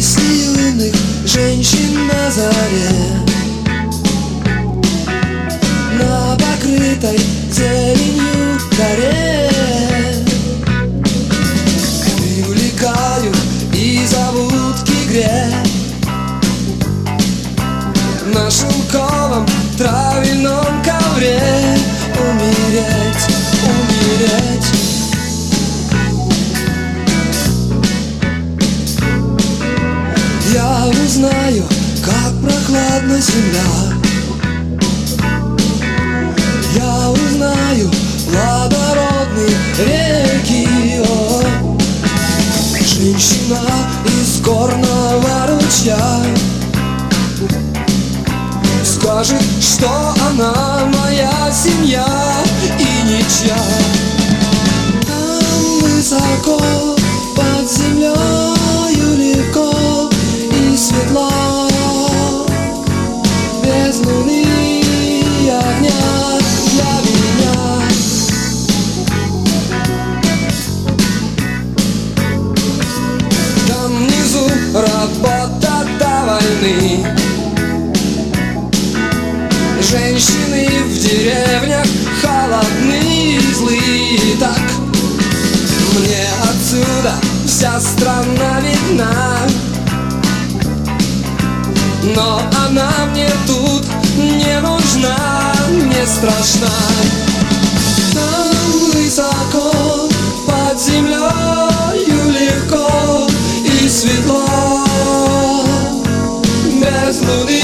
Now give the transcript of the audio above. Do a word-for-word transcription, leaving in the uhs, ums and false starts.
Песни юных женщин на заре, на покрытой зеленью горе. Привлекают и зовут к игре на шелковом травяном ковре. Умереть, умереть. Я узнаю, как прохладна земля. Я узнаю плодородные реки. О, женщина из горного ручья скажет, что она моя семья и ничья. Там высоко под землею легко и светло, без луны и огня для меня. Там внизу работа до войны. Женщины в деревнях холодны и злые. Так мне отсюда вся страна видна, но она мне тут не нужна, не страшна. Там высоко под землею легко и светло, без луны